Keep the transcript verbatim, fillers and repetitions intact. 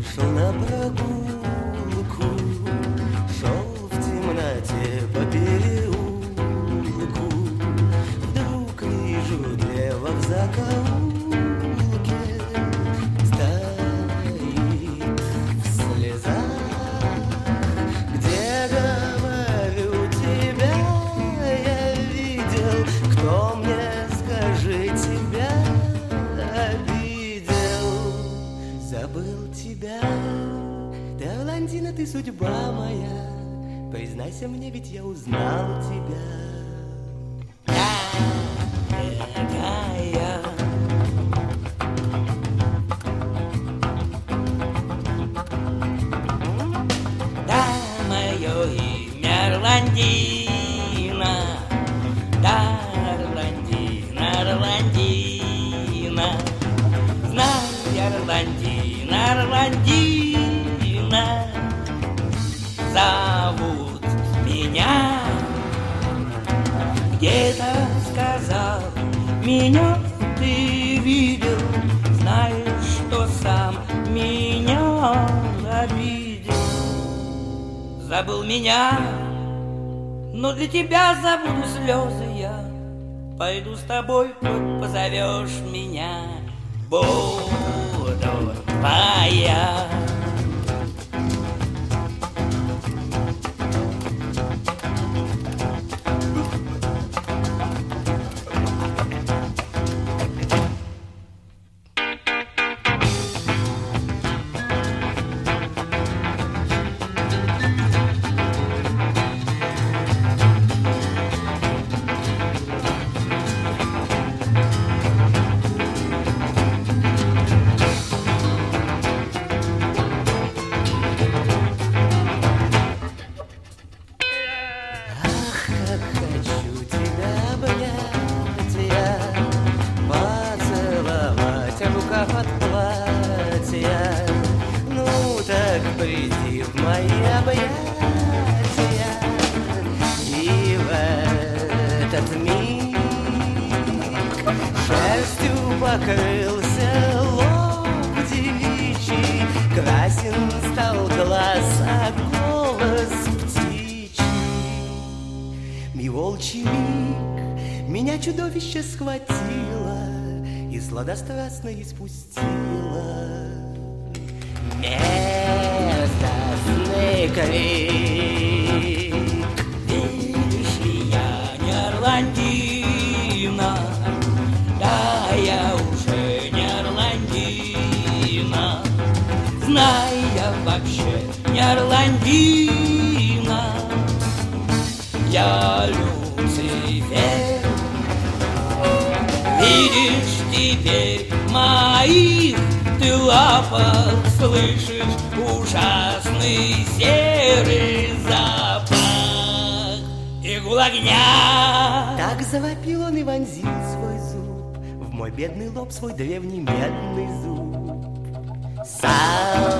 Вышел на прогулку, шел в темноте по переулку. Вдруг вижу лево в закоулке стоит в слезах, где, говорю, тебя я видел. Кто мне, скажи, тебя обидел? Забыл тебя, ты Орландина, ты судьба моя. Признайся мне, ведь я узнал тебя. Дорогая, да, мое имя Орландина, да, Орландина, Орландина. Знай, Орландина, Орландина, зовут меня. Где-то сказал, меня ты видел, знаешь, что сам меня обидел. Забыл меня, но для тебя забуду слезы я. Пойду с тобой, хоть позовешь меня. Буду твоя. От платья, ну так приди в мои объятия. И в этот миг шерстью покрылся лоб девичий, красен стал глаз, а голос птичий. И волчий миг меня чудовище схватило и сладострастно испустила. Мерзостный крик. Видишь ли, я не Орландина, да, я уже не Орландина. Знай, я вообще не Орландина, я Люцифер. Видишь теперь в моих ты лапах, слышишь ужасный серый запах игл огня. Так завопил он и вонзил свой зуб в мой бедный лоб, свой древний медный зуб. Сам